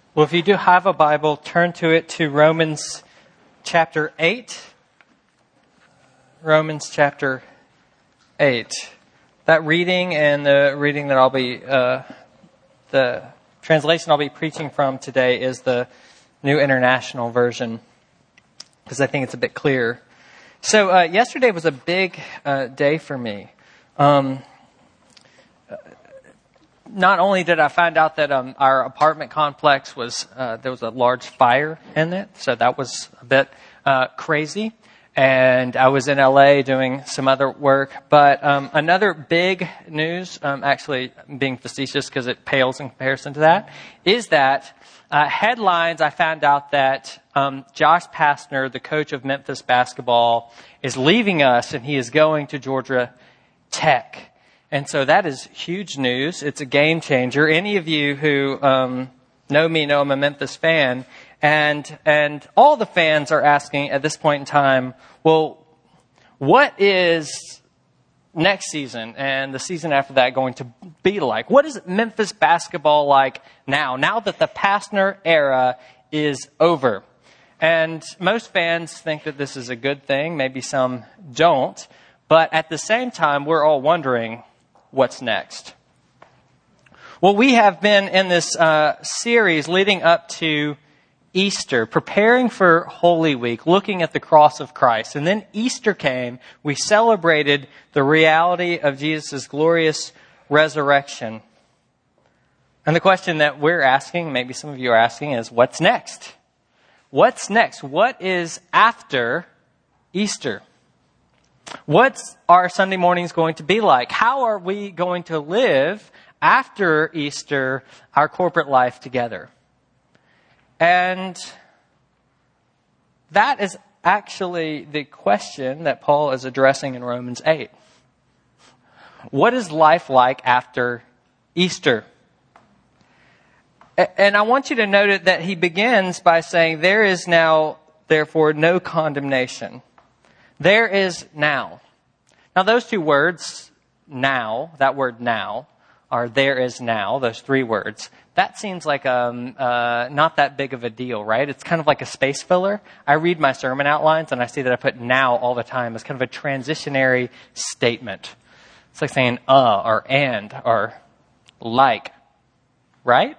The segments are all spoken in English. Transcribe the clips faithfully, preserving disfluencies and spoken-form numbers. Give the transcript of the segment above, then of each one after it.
Well, if you do have a Bible, turn to it to Romans chapter eight. Romans chapter eight. That reading and the reading that I'll be, uh, the translation I'll be preaching from today is the New International Version, because I think it's a bit clearer. So uh, yesterday was a big uh, day for me. Um, not only did I find out that um, our apartment complex was, uh, there was a large fire in it, so that was a bit uh, crazy. And I was in L A doing some other work. But um, another big news, um, actually being facetious because it pales in comparison to that, is that uh, headlines, I found out that um, Josh Pastner, the coach of Memphis basketball, is leaving us and he is going to Georgia Tech. And so that is huge news. It's a game changer. Any of you who um, know me know I'm a Memphis fan. And and all the fans are asking at this point in time, well, what is next season and the season after that going to be like? What is Memphis basketball like now, now that the Pastner era is over? And most fans think that this is a good thing. Maybe some don't. But at the same time, we're all wondering, what's next? Well, we have been in this uh, series leading up to Easter, preparing for Holy Week, looking at the cross of Christ. And then Easter came. We celebrated the reality of Jesus' glorious resurrection. And the question that we're asking, maybe some of you are asking, is what's next? What's next? What is after Easter? What's our Sunday mornings going to be like? How are we going to live after Easter, our corporate life together? And that is actually the question that Paul is addressing in Romans eight. What is life like after Easter? And I want you to note it that he begins by saying, there is now, therefore, no condemnation. There is now. Now, those two words, now, that word now, are there is now, those three words. That seems like um uh not that big of a deal, right? It's kind of like a space filler. I read my sermon outlines and I see that I put now all the time as kind of a transitionary statement. It's like saying uh or and or like, right?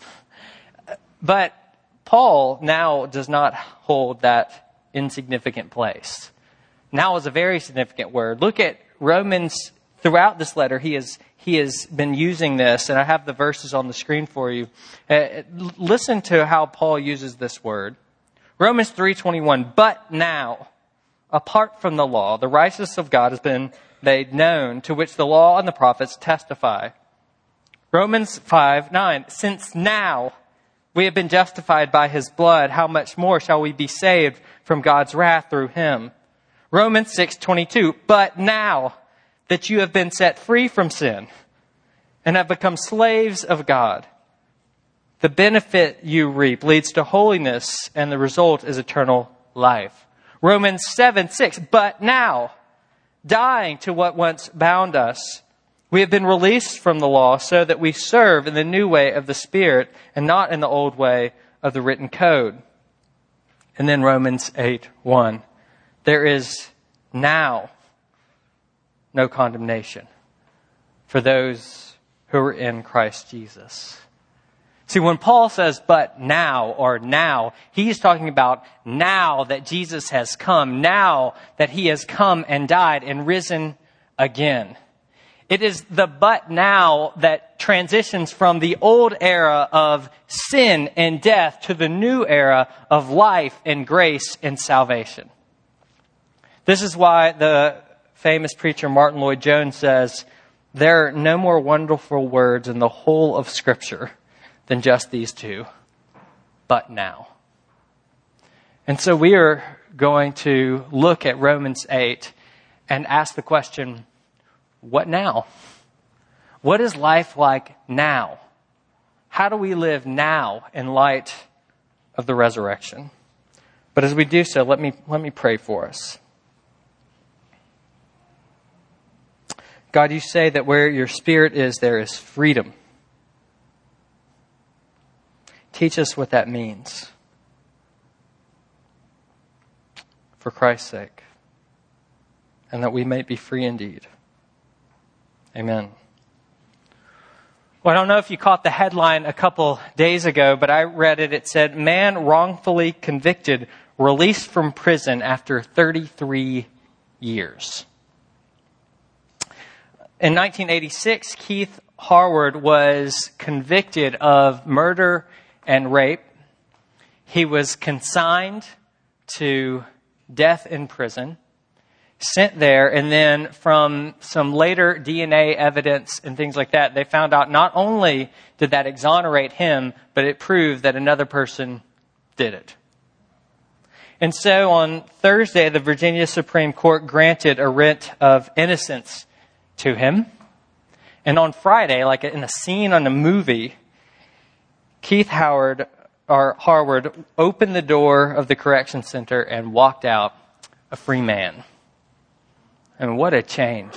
But Paul now does not hold that insignificant place. Now is a very significant word. Look at Romans. Throughout this letter, he has he has been using this, and I have the verses on the screen for you. Uh, listen to how Paul uses this word. Romans three twenty-one. But now, apart from the law, the righteousness of God has been made known, to which the law and the prophets testify. Romans five nine. Since now we have been justified by his blood, how much more shall we be saved from God's wrath through him? Romans six twenty-two. But now that you have been set free from sin and have become slaves of God, the benefit you reap leads to holiness, and the result is eternal life. Romans seven six. But now, dying to what once bound us, we have been released from the law so that we serve in the new way of the Spirit and not in the old way of the written code. And then Romans eight one. There is now no condemnation for those who are in Christ Jesus. See, when Paul says, but now, or now, he's talking about now that Jesus has come, now that he has come and died and risen again. It is the but now that transitions from the old era of sin and death to the new era of life and grace and salvation. This is why the famous preacher Martin Lloyd-Jones says, there are no more wonderful words in the whole of Scripture than just these two, but now. And so we are going to look at Romans eight and ask the question, what now? What is life like now? How do we live now in light of the resurrection? But as we do so, let me let me pray for us. God, you say that where your Spirit is, there is freedom. Teach us what that means. For Christ's sake. And that we may be free indeed. Amen. Well, I don't know if you caught the headline a couple days ago, but I read it. It said, "Man wrongfully convicted, released from prison after thirty-three years." In nineteen eighty-six, Keith Harward was convicted of murder and rape. He was consigned to death in prison, sent there, and then from some later D N A evidence and things like that, they found out not only did that exonerate him, but it proved that another person did it. And so on Thursday, the Virginia Supreme Court granted a writ of innocence to him. And on Friday, like in a scene on a movie, Keith Howard, or Harward opened the door of the correction center and walked out a free man. And what a change.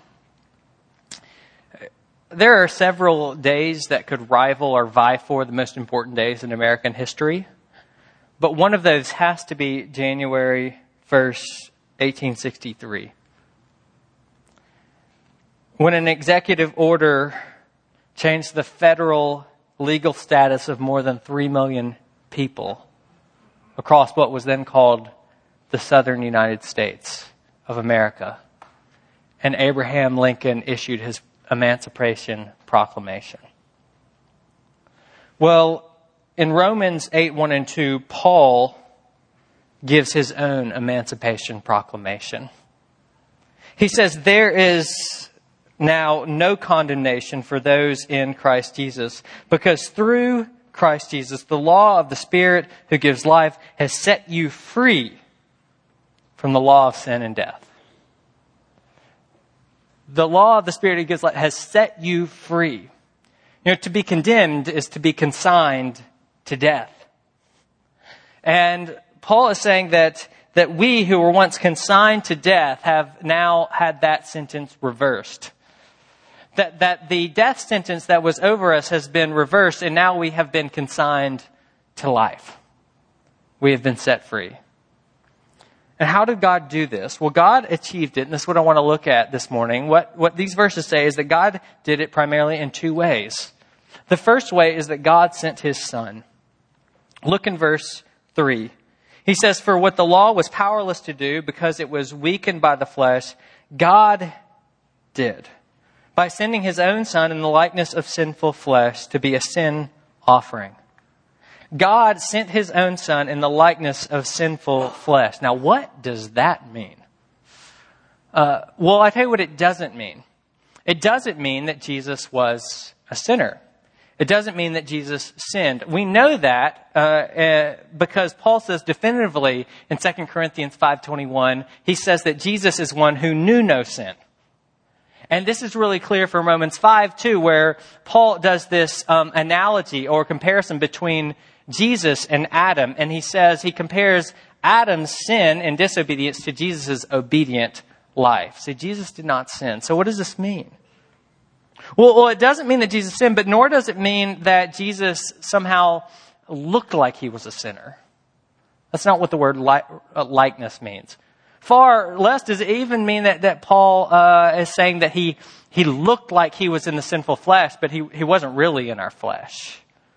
There are several days that could rival or vie for the most important days in American history. But one of those has to be January first, eighteen sixty-three. When an executive order changed the federal legal status of more than three million people across what was then called the Southern United States of America. And Abraham Lincoln issued his Emancipation Proclamation. Well, in Romans eight, one and two, Paul gives his own Emancipation Proclamation. He says, "There is now no condemnation for those in Christ Jesus, because through Christ Jesus, the law of the Spirit who gives life has set you free from the law of sin and death." The law of the Spirit who gives life has set you free. You know, to be condemned is to be consigned to death. And Paul is saying that, that we who were once consigned to death have now had that sentence reversed. That, that the death sentence that was over us has been reversed, and now we have been consigned to life. We have been set free. And how did God do this? Well, God achieved it, and this is what I want to look at this morning. What, what these verses say is that God did it primarily in two ways. The first way is that God sent his Son. Look in verse three. He says, "For what the law was powerless to do because it was weakened by the flesh, God did, by sending his own Son in the likeness of sinful flesh to be a sin offering." God sent his own Son in the likeness of sinful flesh. Now, what does that mean? Uh, well, I tell you what it doesn't mean. It doesn't mean that Jesus was a sinner. It doesn't mean that Jesus sinned. We know that uh, uh, because Paul says definitively in Second Corinthians five twenty-one, he says that Jesus is one who knew no sin. And this is really clear from Romans five, too, where Paul does this um, analogy or comparison between Jesus and Adam. And he says, he compares Adam's sin and disobedience to Jesus' obedient life. See, Jesus did not sin. So what does this mean? Well, well, it doesn't mean that Jesus sinned, but nor does it mean that Jesus somehow looked like he was a sinner. That's not what the word li- uh, likeness means. Far less does it even mean that, that Paul uh, is saying that he, he looked like he was in the sinful flesh, but he, he wasn't really in our flesh.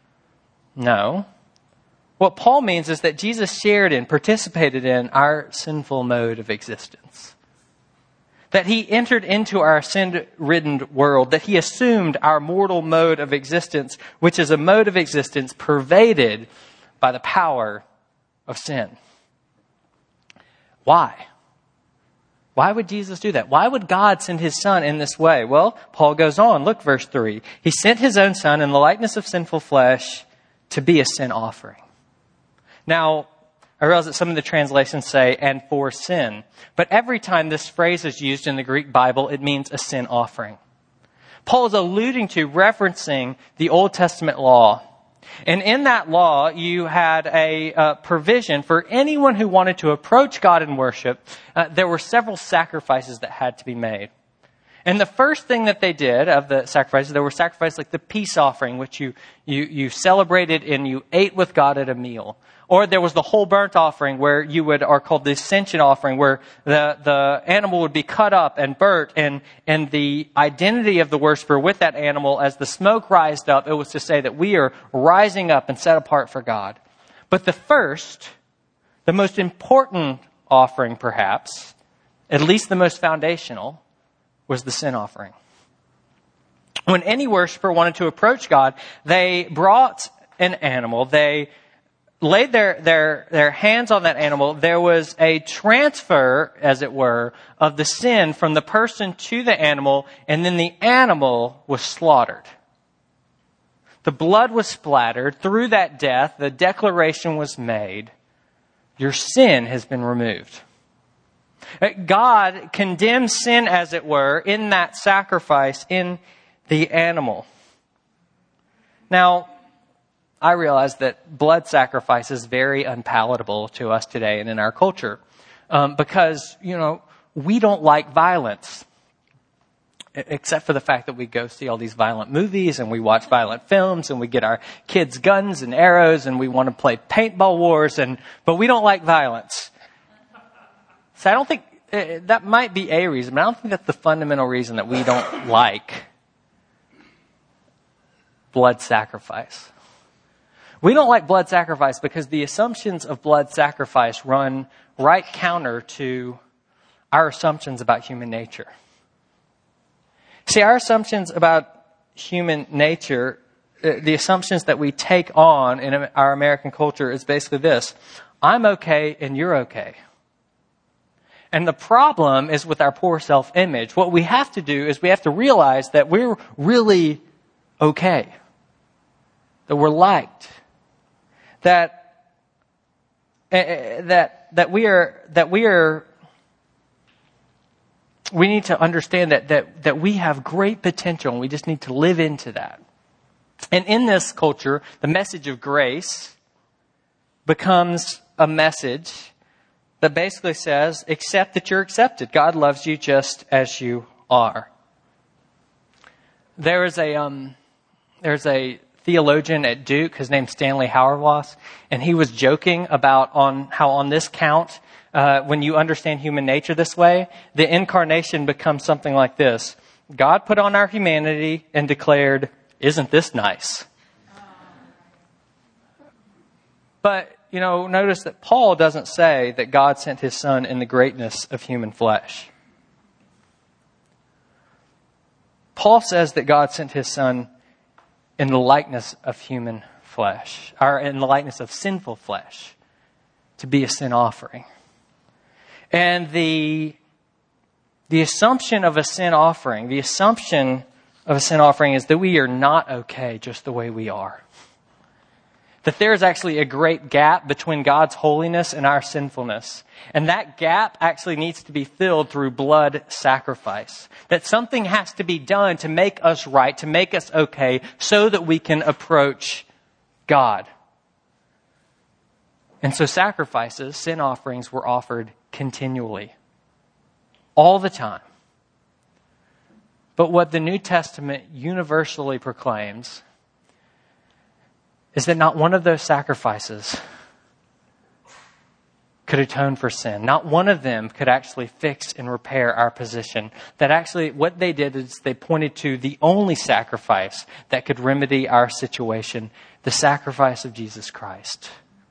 No. What Paul means is that Jesus shared in, participated in our sinful mode of existence. That he entered into our sin-ridden world, that he assumed our mortal mode of existence, which is a mode of existence pervaded by the power of sin. Why? Why would Jesus do that? Why would God send his Son in this way? Well, Paul goes on. Look, verse three. He sent his own Son in the likeness of sinful flesh to be a sin offering. Now, I realize that some of the translations say, "and for sin." But every time this phrase is used in the Greek Bible, it means a sin offering. Paul is alluding to, referencing the Old Testament law. And in that law, you had a uh, provision for anyone who wanted to approach God in worship. Uh, there were several sacrifices that had to be made. And the first thing that they did of the sacrifices, there were sacrifices like the peace offering, which you, you, you celebrated and you ate with God at a meal. Or there was the whole burnt offering where you would, are called the ascension offering, where the, the animal would be cut up and burnt, and, and the identity of the worshiper with that animal, as the smoke rised up, it was to say that we are rising up and set apart for God. But the first, the most important offering perhaps, at least the most foundational, was the sin offering. When any worshiper wanted to approach God, they brought an animal, they laid their, their, their hands on that animal. There was a transfer, as it were, of the sin from the person to the animal, and then the animal was slaughtered. The blood was splattered. Through that death, the declaration was made, your sin has been removed. God condemns sin, as it were, in that sacrifice, in the animal. Now, I realize that blood sacrifice is very unpalatable to us today and in our culture, um, because, you know, we don't like violence, except for the fact that we go see all these violent movies and we watch violent films and we get our kids guns and arrows and we want to play paintball wars, and but we don't like violence. So I don't think, uh, that might be a reason, but I don't think that's the fundamental reason that we don't like blood sacrifice. We don't like blood sacrifice because the assumptions of blood sacrifice run right counter to our assumptions about human nature. See, our assumptions about human nature, uh, the assumptions that we take on in our American culture is basically this: I'm okay and you're okay. And the problem is with our poor self-image. What we have to do is we have to realize that we're really okay. That we're liked. That, uh, that, that we are, that we are, we need to understand that, that, that we have great potential, and we just need to live into that. And in this culture, the message of grace becomes a message that basically says, accept that you're accepted. God loves you just as you are. There is a, um, there's a theologian at Duke, his name's Stanley Hauerwas, and he was joking about on how on this count, uh, when you understand human nature this way, the incarnation becomes something like this: God put on our humanity and declared, "Isn't this nice?" But, you know, notice that Paul doesn't say that God sent his son in the greatness of human flesh. Paul says that God sent his son in the likeness of human flesh, or in the likeness of sinful flesh, to be a sin offering. And the, the assumption of a sin offering, the assumption of a sin offering is that we are not okay just the way we are. That there is actually a great gap between God's holiness and our sinfulness. And that gap actually needs to be filled through blood sacrifice. That something has to be done to make us right, to make us okay, so that we can approach God. And so sacrifices, sin offerings, were offered continually. All the time. But what the New Testament universally proclaims is that not one of those sacrifices could atone for sin. Not one of them could actually fix and repair our position. That actually what they did is they pointed to the only sacrifice that could remedy our situation, the sacrifice of Jesus Christ.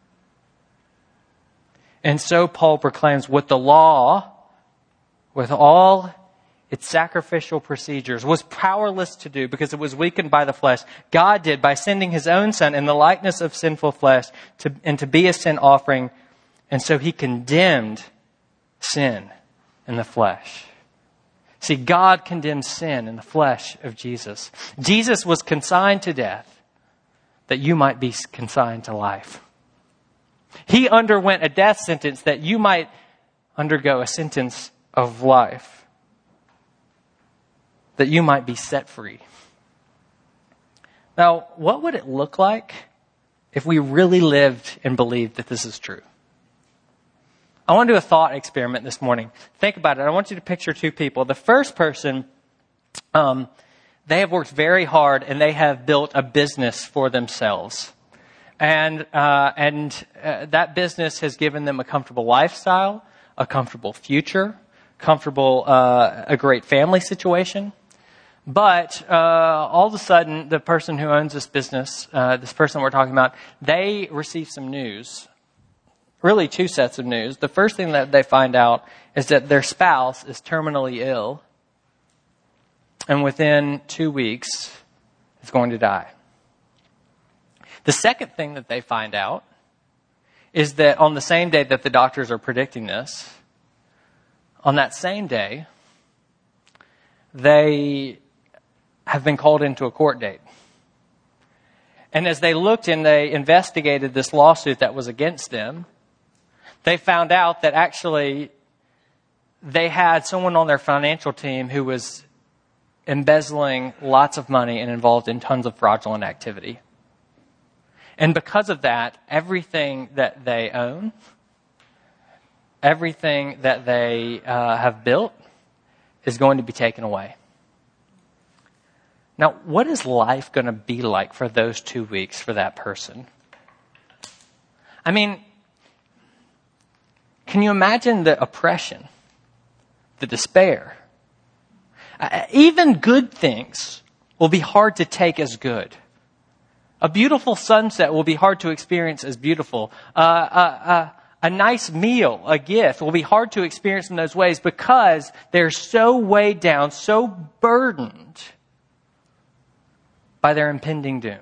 And so Paul proclaims what the law, with all its sacrificial procedures, was powerless to do because it was weakened by the flesh, God did by sending his own son in the likeness of sinful flesh to, and to be a sin offering. And so he condemned sin in the flesh. See, God condemned sin in the flesh of Jesus. Jesus was consigned to death that you might be consigned to life. He underwent a death sentence that you might undergo a sentence of life. That you might be set free. Now, what would it look like if we really lived and believed that this is true? I want to do a thought experiment this morning. Think about it. I want you to picture two people. The first person Um, they have worked very hard and they have built a business for themselves. And, uh, and uh, that business has given them a comfortable lifestyle, a comfortable future, comfortable, uh, a great family situation. But uh, all of a sudden, the person who owns this business, uh, this person we're talking about, they receive some news. Really two sets of news. The first thing that they find out is that their spouse is terminally ill. And within two weeks, is going to die. The second thing that they find out is that on the same day that the doctors are predicting this, on that same day, they have been called into a court date. And as they looked and they investigated this lawsuit that was against them, they found out that actually they had someone on their financial team who was embezzling lots of money and involved in tons of fraudulent activity. And because of that, everything that they own, everything that they uh, have built is going to be taken away. Now, what is life going to be like for those two weeks for that person? I mean, can you imagine the oppression, the despair? Uh, even good things will be hard to take as good. A beautiful sunset will be hard to experience as beautiful. Uh, uh, uh, a nice meal, a gift, will be hard to experience in those ways because they're so weighed down, so burdened by their impending doom.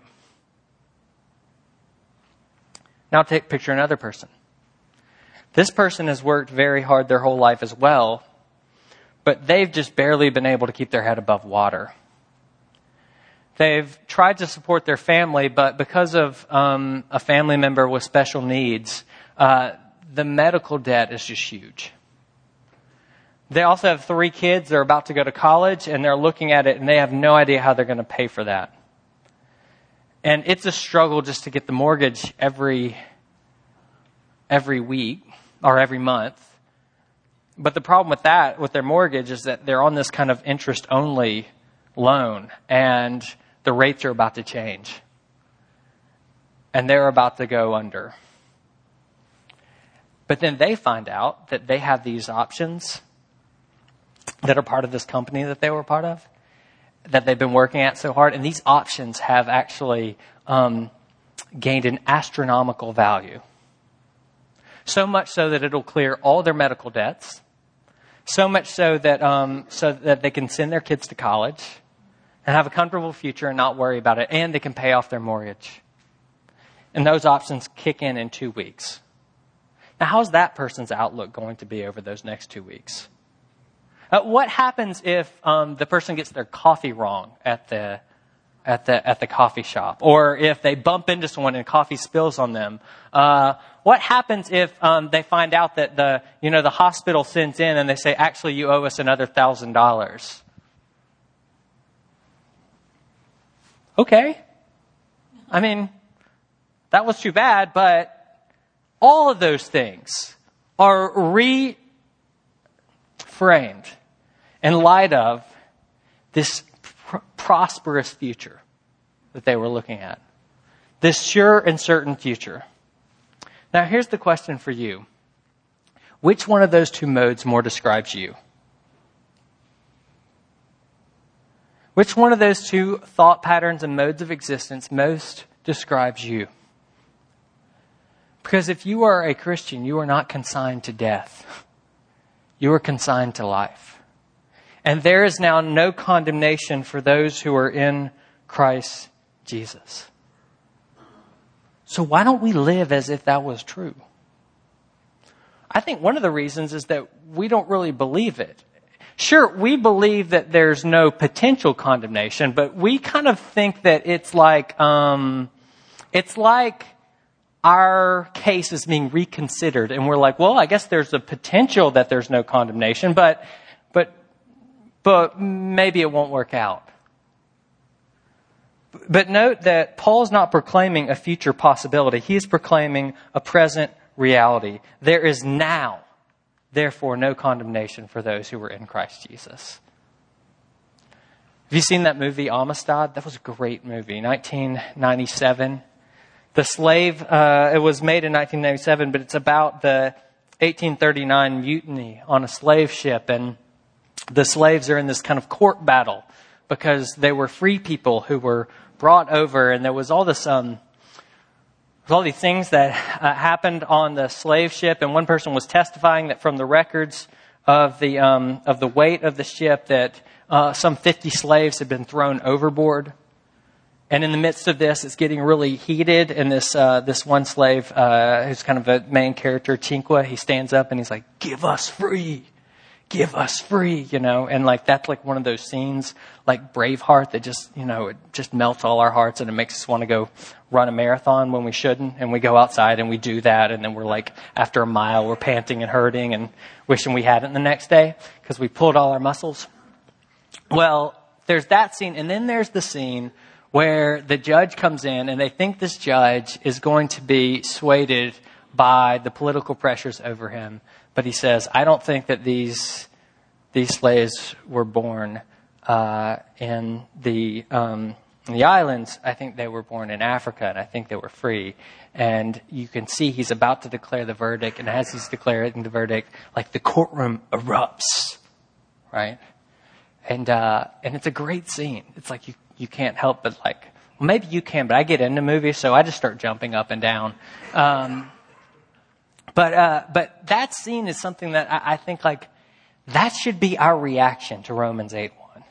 Now take picture another person. This person has worked very hard their whole life as well, but they've just barely been able to keep their head above water. They've tried to support their family, but because of um, a family member with special needs, uh, the medical debt is just huge. They also have three kids. They're about to go to college, and they're looking at it, and they have no idea how they're going to pay for that. And it's a struggle just to get the mortgage every every week or every month. But the problem with that, with their mortgage, is that they're on this kind of interest-only loan, and the rates are about to change. And they're about to go under. But then they find out that they have these options that are part of this company that they were part of, that they've been working at so hard. And these options have actually um, gained an astronomical value. So much so that it'll clear all their medical debts. So much so that um, so that they can send their kids to college and have a comfortable future and not worry about it. And they can pay off their mortgage. And those options kick in in two weeks. Now, how's that person's outlook going to be over those next two weeks? Uh, what happens if um, the person gets their coffee wrong at the at the at the coffee shop, or if they bump into someone and coffee spills on them? Uh, what happens if um, they find out that the you know the hospital sends in and they say, actually, you owe us another thousand dollars? Okay, I mean, that was too bad, but all of those things are reframed in light of this pr- prosperous future that they were looking at. This sure and certain future. Now, here's the question for you. Which one of those two modes more describes you? Which one of those two thought patterns and modes of existence most describes you? Because if you are a Christian, you are not consigned to death. You are consigned to life. And there is now no condemnation for those who are in Christ Jesus. So why don't we live as if that was true? I think one of the reasons is that we don't really believe it. Sure, we believe that there's no potential condemnation, but we kind of think that it's like, um, it's like our case is being reconsidered, and we're like, well, I guess there's a potential that there's no condemnation, but, but, but maybe it won't work out. But note that Paul's not proclaiming a future possibility. He is proclaiming a present reality. There is now, therefore, no condemnation for those who are in Christ Jesus. Have you seen that movie, Amistad? That was a great movie, nineteen ninety-seven. The slave, uh, it was made in nineteen ninety-seven, but it's about the eighteen thirty-nine mutiny on a slave ship. And the slaves are in this kind of court battle because they were free people who were brought over. And there was all this, um, all these things that uh, happened on the slave ship. And one person was testifying that from the records of the, um, of the weight of the ship that uh, some fifty slaves had been thrown overboard. And in the midst of this, it's getting really heated. And this uh, this one slave, uh, who's kind of a main character, Chinqua, he stands up and he's like, "Give us free, give us free," you know. And like that's like one of those scenes, like Braveheart, that just you know it just melts all our hearts and it makes us want to go run a marathon when we shouldn't. And we go outside and we do that, and then we're like, after a mile, we're panting and hurting and wishing we hadn't the next day because we pulled all our muscles. Well, there's that scene, and then there's the scene where the judge comes in and they think this judge is going to be swayed by the political pressures over him. But he says, I don't think that these these slaves were born uh, in the um, in the islands. I think they were born in Africa, and I think they were free. And you can see he's about to declare the verdict, and as he's declaring the verdict, like the courtroom erupts, right? And uh, and it's a great scene. It's like you. You can't help but like, well, maybe you can, but I get into movies, so I just start jumping up and down. Um, but uh, but that scene is something that I, I think like that should be our reaction to Romans eight one.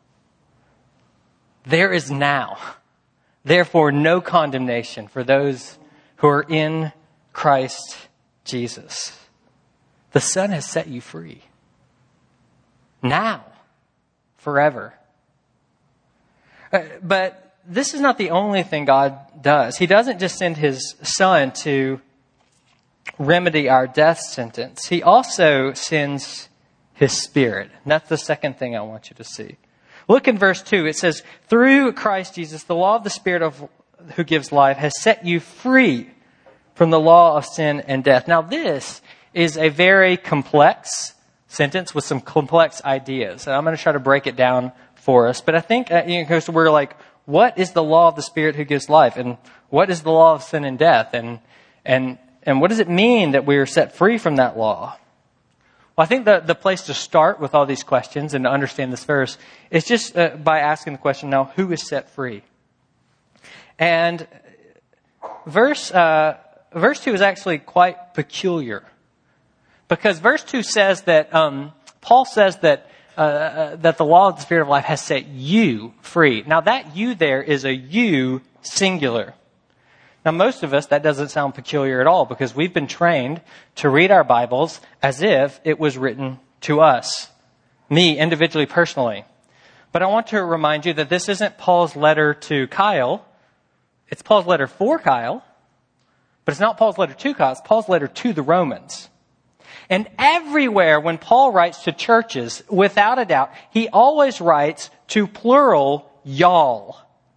There is now, therefore, no condemnation for those who are in Christ Jesus. The Son has set you free. Now, forever. Uh, but this is not the only thing God does. He doesn't just send his Son to remedy our death sentence. He also sends his Spirit. And that's the second thing I want you to see. Look in verse two. It says, through Christ Jesus, the law of the Spirit of who gives life has set you free from the law of sin and death. Now this is a very complex sentence with some complex ideas. And I'm going to try to break it down for us. But I think, uh, you know, so we're like, what is the law of the Spirit who gives life? And what is the law of sin and death? And, and, and what does it mean that we are set free from that law? Well, I think the, the place to start with all these questions and to understand this verse is just uh, by asking the question, now, who is set free? And verse, uh, verse two is actually quite peculiar. Because verse two says that, um, Paul says that Uh, that the law of the Spirit of life has set you free. Now that you there is a you singular. Now most of us, that doesn't sound peculiar at all because we've been trained to read our Bibles as if it was written to us. Me, individually, personally. But I want to remind you that this isn't Paul's letter to Kyle. It's Paul's letter for Kyle. But it's not Paul's letter to Kyle. It's Paul's letter to the Romans. And everywhere when Paul writes to churches, without a doubt, he always writes to plural y'all.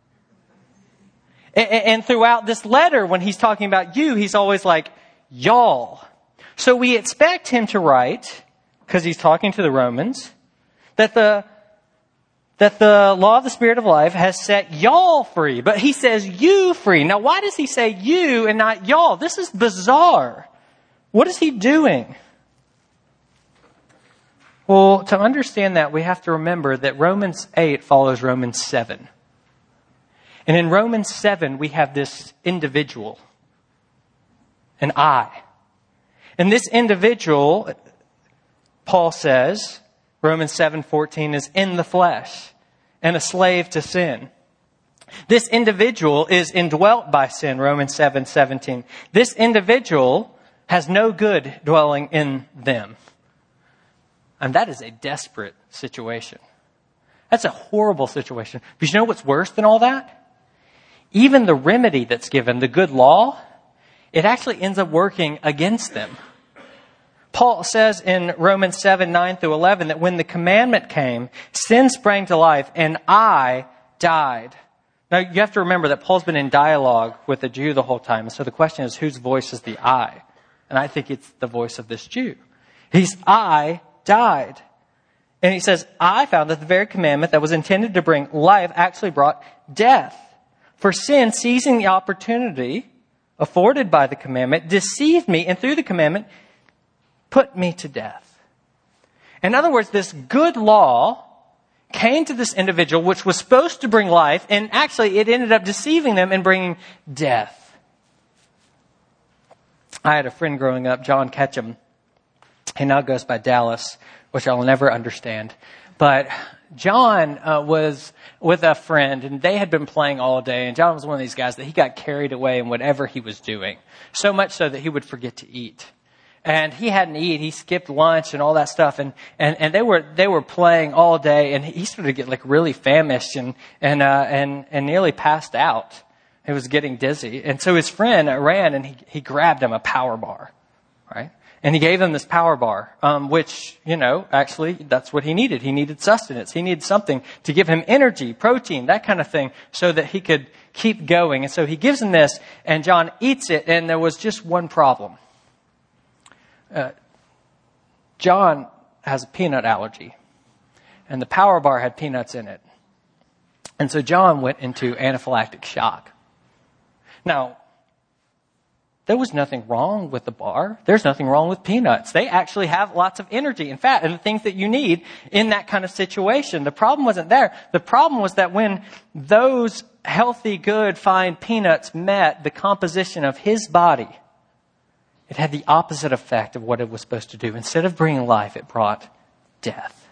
And throughout this letter, when he's talking about you, he's always like y'all. So we expect him to write, because he's talking to the Romans, that the that the law of the Spirit of life has set y'all free. But he says you free. Now why does he say you and not y'all? This is bizarre. What is he doing? Well, to understand that, we have to remember that Romans eight follows Romans seven. And in Romans seven, we have this individual, an I. And this individual, Paul says, Romans seven fourteen, is in the flesh and a slave to sin. This individual is indwelt by sin, Romans seven seventeen. This individual has no good dwelling in them. And that is a desperate situation. That's a horrible situation. But you know what's worse than all that? Even the remedy that's given, the good law, it actually ends up working against them. Paul says in Romans seven, nine through eleven, that when the commandment came, sin sprang to life and I died. Now you have to remember that Paul's been in dialogue with the Jew the whole time. So the question is, whose voice is the I? And I think it's the voice of this Jew. He's I died. And he says, I found that the very commandment that was intended to bring life actually brought death. For sin, seizing the opportunity afforded by the commandment, deceived me, and through the commandment, put me to death. In other words, this good law came to this individual, which was supposed to bring life, and actually it ended up deceiving them and bringing death. I had a friend growing up, John Ketchum. He now goes by Dallas, which I'll never understand. But John uh, was with a friend, and they had been playing all day. And John was one of these guys that he got carried away in whatever he was doing, so much so that he would forget to eat. And he hadn't eaten. He skipped lunch and all that stuff. And, and, and they were they were playing all day, and he started to get like really famished and and uh, and and nearly passed out. He was getting dizzy, and so his friend ran and he he grabbed him a power bar, right? And he gave him this power bar, um, which, you know, actually, that's what he needed. He needed sustenance. He needed something to give him energy, protein, that kind of thing, so that he could keep going. And so he gives him this, and John eats it, and there was just one problem. Uh, John has a peanut allergy, and the power bar had peanuts in it. And so John went into anaphylactic shock. Now, there was nothing wrong with the bar. There's nothing wrong with peanuts. They actually have lots of energy and fat and the things that you need in that kind of situation. The problem wasn't there. The problem was that when those healthy, good, fine peanuts met the composition of his body, it had the opposite effect of what it was supposed to do. Instead of bringing life, it brought death.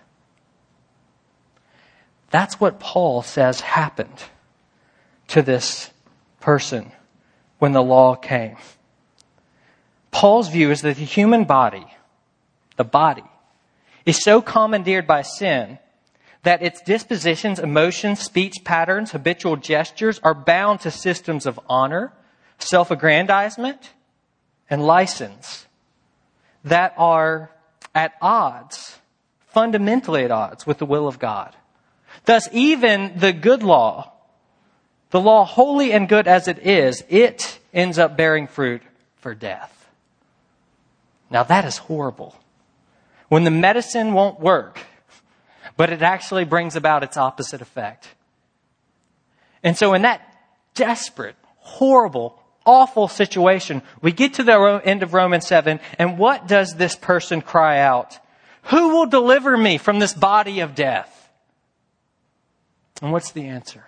That's what Paul says happened to this person when the law came. Paul's view is that the human body, the body, is so commandeered by sin that its dispositions, emotions, speech patterns, habitual gestures are bound to systems of honor, self-aggrandizement, and license that are at odds, fundamentally at odds with the will of God. Thus, even the good law, the law holy and good as it is, it ends up bearing fruit for death. Now that is horrible. When the medicine won't work, but it actually brings about its opposite effect. And so in that desperate, horrible, awful situation, we get to the end of Romans seven, and what does this person cry out? Who will deliver me from this body of death? And what's the answer?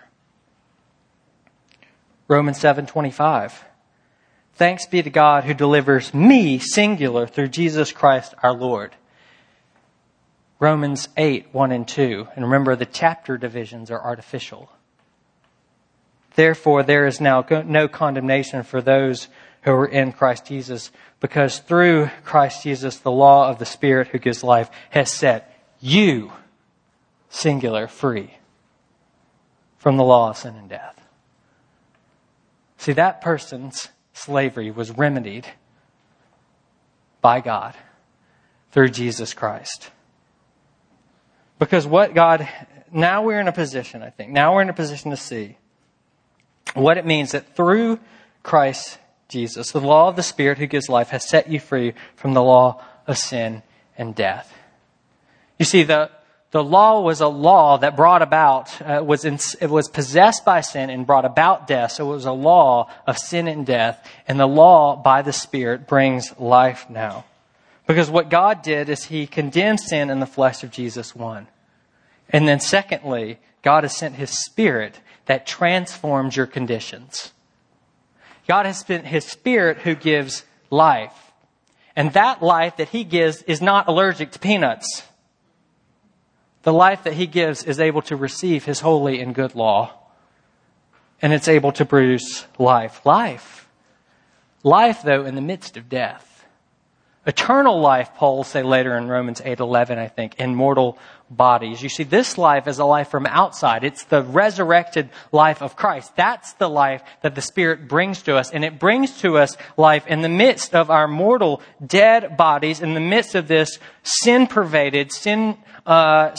Romans seven twenty-five. Thanks be to God who delivers me, singular, through Jesus Christ our Lord. Romans eight, one and two. And remember, the chapter divisions are artificial. Therefore, there is now no condemnation for those who are in Christ Jesus, because through Christ Jesus, the law of the Spirit who gives life has set you, singular, free from the law of sin and death. See, that person's slavery was remedied by God through Jesus Christ. Because what God, now we're in a position, I think, now we're in a position to see what it means that through Christ Jesus, the law of the Spirit who gives life has set you free from the law of sin and death. You see, the The law was a law that brought about, uh, was in, it was possessed by sin and brought about death. So it was a law of sin and death. And the law by the Spirit brings life now. Because what God did is He condemned sin in the flesh of Jesus one. And then secondly, God has sent His Spirit that transforms your conditions. God has sent His Spirit who gives life. And that life that He gives is not allergic to peanuts. The life that He gives is able to receive His holy and good law. And it's able to produce life. Life. Life, though, in the midst of death. Eternal life, Paul will say later in Romans eight eleven, I think, in mortal bodies. You see, this life is a life from outside. It's the resurrected life of Christ. That's the life that the Spirit brings to us. And it brings to us life in the midst of our mortal, dead bodies, in the midst of this sin-pervaded, sin, uh,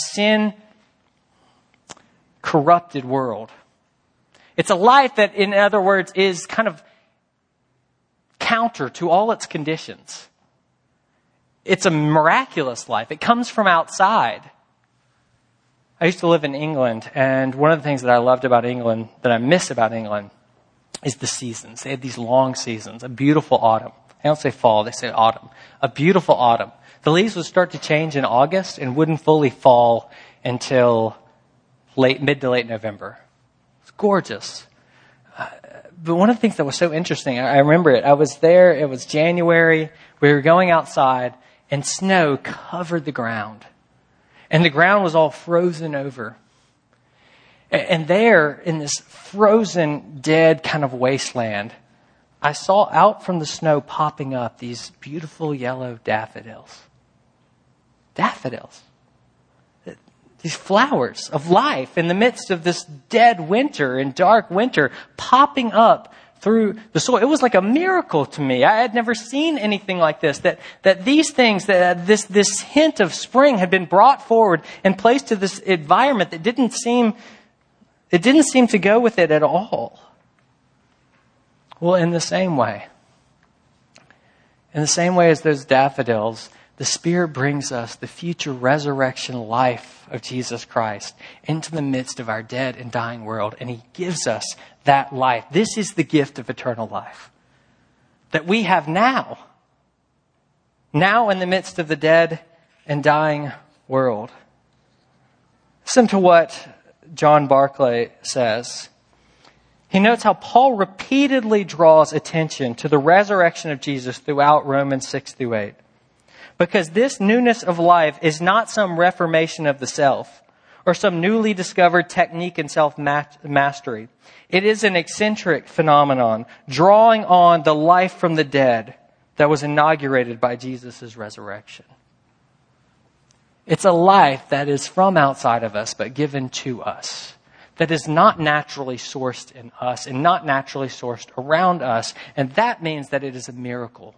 sin-corrupted world. It's a life that, in other words, is kind of counter to all its conditions. It's a miraculous life. It comes from outside. I used to live in England, and one of the things that I loved about England, that I miss about England, is the seasons. They had these long seasons, a beautiful autumn. They don't say fall, they say autumn. A beautiful autumn. The leaves would start to change in August and wouldn't fully fall until late, mid to late November. It's gorgeous. Uh, but one of the things that was so interesting, I, I remember it. I was there, it was January, we were going outside, and snow covered the ground. And the ground was all frozen over. And there, in this frozen, dead kind of wasteland, I saw out from the snow popping up these beautiful yellow daffodils. Daffodils. These flowers of life in the midst of this dead winter and dark winter popping up through the soil. It was like a miracle to me. I had never seen anything like this. That that these things, that this this hint of spring had been brought forward and placed to this environment that didn't seem it didn't seem to go with it at all. Well, in the same way, in the same way as those daffodils, the Spirit brings us the future resurrection life of Jesus Christ into the midst of our dead and dying world. And He gives us that life. This is the gift of eternal life that we have now. Now in the midst of the dead and dying world. Listen to what John Barclay says. He notes how Paul repeatedly draws attention to the resurrection of Jesus throughout Romans six through eight. Because this newness of life is not some reformation of the self or some newly discovered technique in self-mastery. It is an eccentric phenomenon drawing on the life from the dead that was inaugurated by Jesus' resurrection. It's a life that is from outside of us but given to us. That is not naturally sourced in us and not naturally sourced around us. And that means that it is a miracle.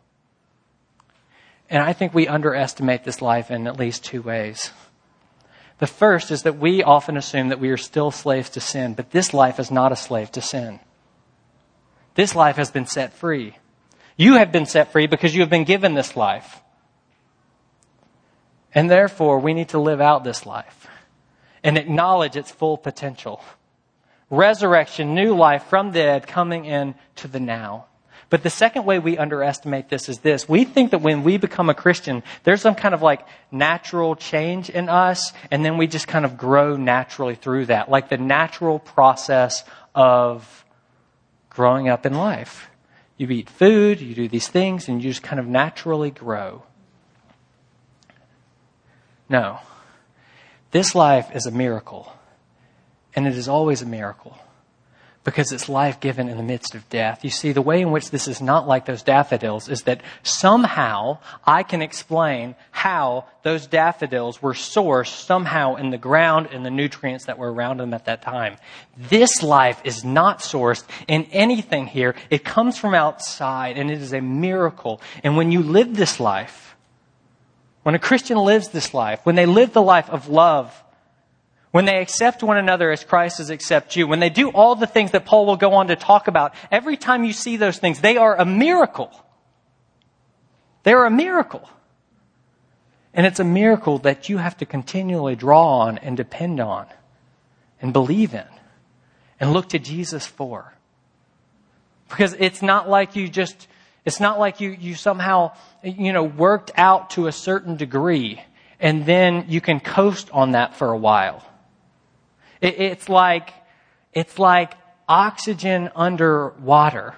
And I think we underestimate this life in at least two ways. The first is that we often assume that we are still slaves to sin, but this life is not a slave to sin. This life has been set free. You have been set free because you have been given this life. And therefore, we need to live out this life and acknowledge its full potential. Resurrection, new life from the dead coming in to the now. But the second way we underestimate this is this. We think that when we become a Christian, there's some kind of like natural change in us, and then we just kind of grow naturally through that. Like the natural process of growing up in life. You eat food, you do these things, and you just kind of naturally grow. No. This life is a miracle. And it is always a miracle. Because it's life given in the midst of death. You see, the way in which this is not like those daffodils is that somehow I can explain how those daffodils were sourced somehow in the ground and the nutrients that were around them at that time. This life is not sourced in anything here. It comes from outside, and it is a miracle. And when you live this life, when a Christian lives this life, when they live the life of love, when they accept one another as Christ has accepted you, when they do all the things that Paul will go on to talk about, every time you see those things, they are a miracle. They are a miracle. And it's a miracle that you have to continually draw on and depend on and believe in and look to Jesus for. Because it's not like you just, it's not like you, you somehow, you know, worked out to a certain degree and then you can coast on that for a while. It's like, it's like oxygen under water.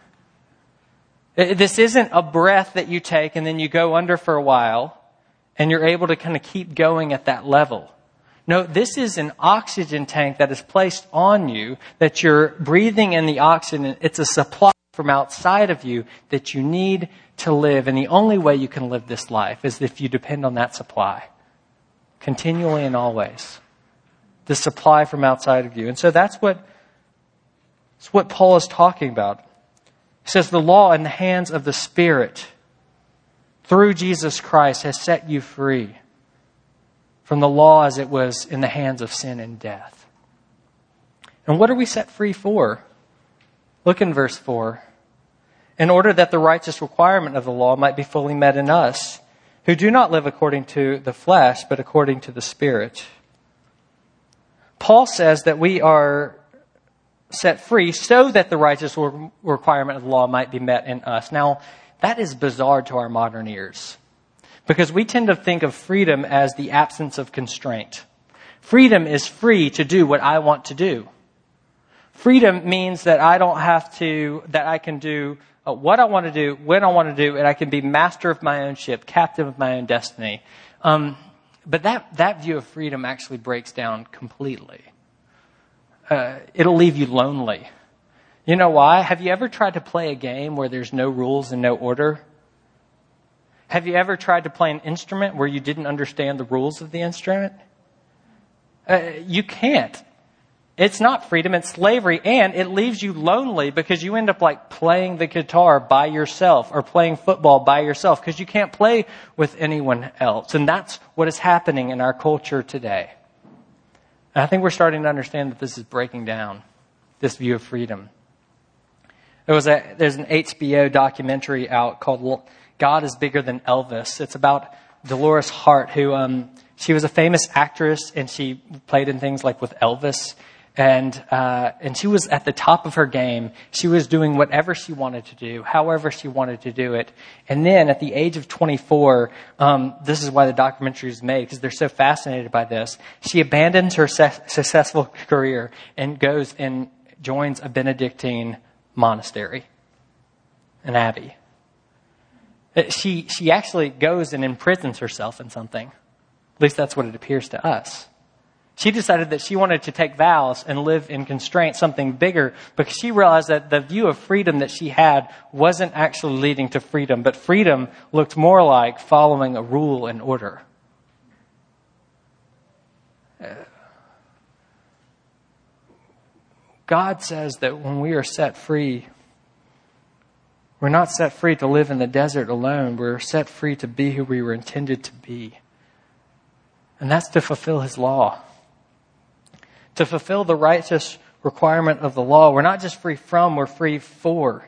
This isn't a breath that you take and then you go under for a while and you're able to kind of keep going at that level. No, this is an oxygen tank that is placed on you, that you're breathing in the oxygen. It's a supply from outside of you that you need to live. And the only way you can live this life is if you depend on that supply. Continually and always. The supply from outside of you. And so that's what, that's what Paul is talking about. He says the law in the hands of the Spirit through Jesus Christ has set you free from the law as it was in the hands of sin and death. And what are we set free for? Look in verse four. In order that the righteous requirement of the law might be fully met in us, who do not live according to the flesh, but according to the Spirit. Paul says that we are set free so that the righteous requirement of the law might be met in us. Now, that is bizarre to our modern ears, because we tend to think of freedom as the absence of constraint. Freedom is free to do what I want to do. Freedom means that I don't have to, that I can do uh, what I want to do, when I want to do, and I can be master of my own ship, captain of my own destiny. Um, but that, that view of freedom actually breaks down completely. Uh, it'll leave you lonely. You know why? Have you ever tried to play a game where there's no rules and no order? Have you ever tried to play an instrument where you didn't understand the rules of the instrument? Uh, you can't. It's not freedom, it's slavery, and it leaves you lonely because you end up like playing the guitar by yourself or playing football by yourself because you can't play with anyone else. And that's what is happening in our culture today. And I think we're starting to understand that this is breaking down, this view of freedom. There was a, there's an H B O documentary out called God is Bigger Than Elvis. It's about Dolores Hart, who um, she was a famous actress, and she played in things like with Elvis. And uh, and she was at the top of her game. She was doing whatever she wanted to do, however she wanted to do it. And then at the age of twenty-four, um, this is why the documentary is made, because they're so fascinated by this. She abandons her se- successful career and goes and joins a Benedictine monastery, an abbey. She she actually goes and imprisons herself in something. At least that's what it appears to us. She decided that she wanted to take vows and live in constraint, something bigger, because she realized that the view of freedom that she had wasn't actually leading to freedom, but freedom looked more like following a rule and order. God says that when we are set free, we're not set free to live in the desert alone. We're set free to be who we were intended to be. And that's to fulfill His law. To fulfill the righteous requirement of the law. We're not just free from, we're free for.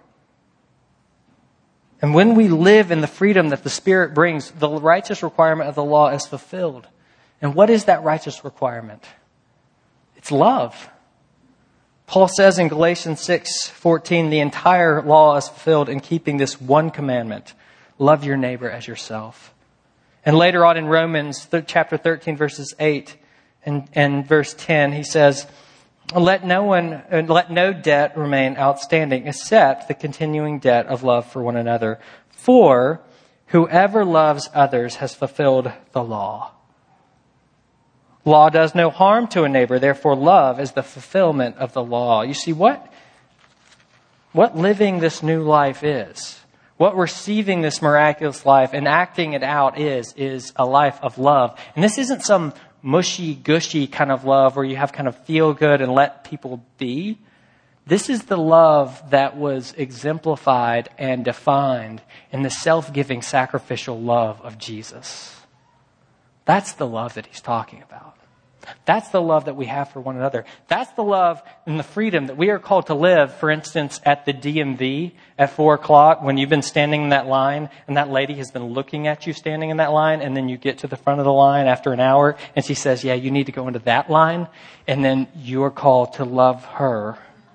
And when we live in the freedom that the Spirit brings, the righteous requirement of the law is fulfilled. And what is that righteous requirement? It's love. Paul says in Galatians six fourteen, the entire law is fulfilled in keeping this one commandment. Love your neighbor as yourself. And later on in Romans chapter thirteen, verses eight and, and verse ten, he says, let no one, let no debt remain outstanding except the continuing debt of love for one another. For whoever loves others has fulfilled the law. Law does no harm to a neighbor, therefore love is the fulfillment of the law. You see, what, what living this new life is, what receiving this miraculous life and acting it out is, is a life of love. And this isn't some mushy, gushy kind of love where you have kind of feel good and let people be. This is the love that was exemplified and defined in the self-giving, sacrificial love of Jesus. That's the love that he's talking about. That's the love that we have for one another. That's the love and the freedom that we are called to live, for instance, at the D M V at four o'clock when you've been standing in that line and that lady has been looking at you standing in that line, and then you get to the front of the line after an hour and she says, yeah, you need to go into that line, and then you are called to love her.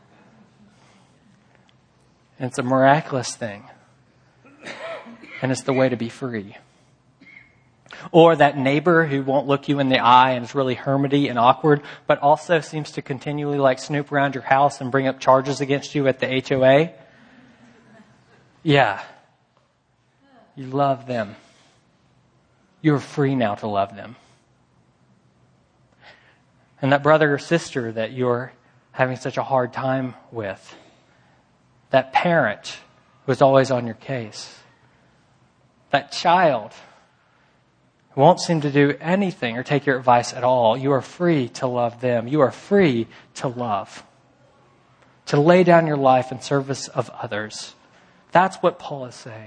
And it's a miraculous thing. And it's the way to be free. Or that neighbor who won't look you in the eye and is really hermity and awkward, but also seems to continually like snoop around your house and bring up charges against you at the H O A. Yeah. You love them. You're free now to love them. And that brother or sister that you're having such a hard time with, that parent who's always on your case, that child who won't seem to do anything or take your advice at all, you are free to love them. You are free to love, to lay down your life in service of others. That's what Paul is saying.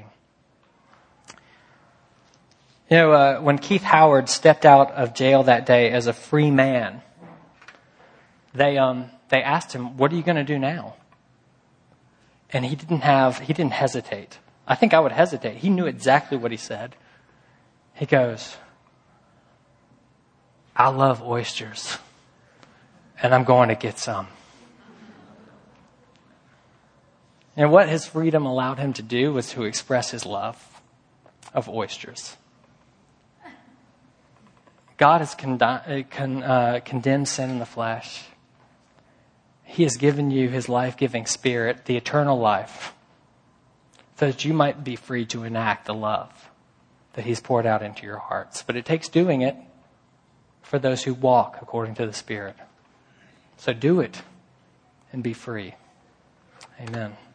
You know, uh, when Keith Howard stepped out of jail that day as a free man, they um they asked him, "What are you going to do now?" And he didn't have he didn't hesitate. I think I would hesitate. He knew exactly what he said. He goes, I love oysters. and I'm going to get some. And what his freedom allowed him to do was to express his love of oysters. God has condi- con- uh, condemned sin in the flesh. He has given you his life-giving spirit, the eternal life, so that you might be free to enact the love that he's poured out into your hearts. But it takes doing it for those who walk according to the Spirit. So do it and be free. Amen.